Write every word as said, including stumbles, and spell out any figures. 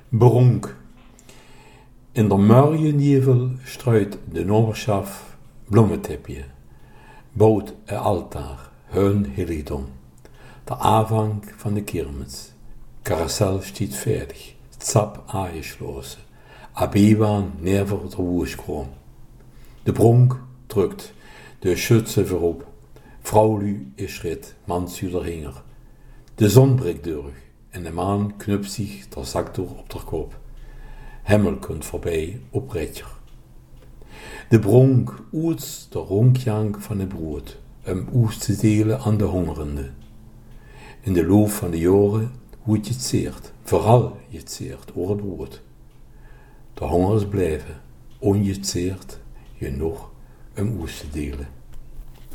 Bronk. In der Mörjenjevel struit de Noberschaft bloemetipje, bouwt een altaar, hun heiligdom. De aanvang van de kermis. Carousel stiet fertig, zap aangesloten, Abeba never de woeskroom. De Bronk drukt, de schutze voorop, vrouwlu is rit, mansjuler hinger. De zon breekt door en de maan knupt zich der zakdoek op der kop. Hemmel kunt voorbij op ritjer. De Bronk oets de ronkjank van het brood, om oes te delen aan de hongerende. In de loop van de jaren hoe het je zeert, vooral je zeert over het brood. De hongers blijven, onjetseerd je nog om oes te delen.